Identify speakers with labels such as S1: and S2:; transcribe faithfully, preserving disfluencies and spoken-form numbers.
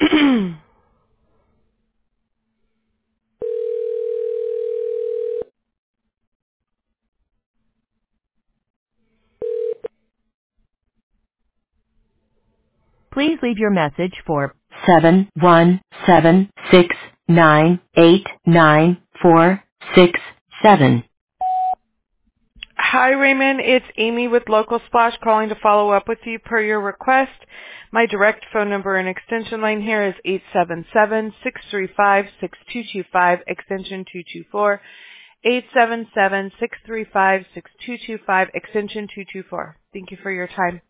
S1: Please leave your message for seven one seven six nine eight nine four six seven.
S2: Hi, Raymond. It's Amy with Local Splash calling to follow up with you per your request. My direct phone number and extension line here is eight seven seven, six three five, six two two five, extension two two four. eight seven seven, six three five, six two two five, extension two two four. Thank you for your time.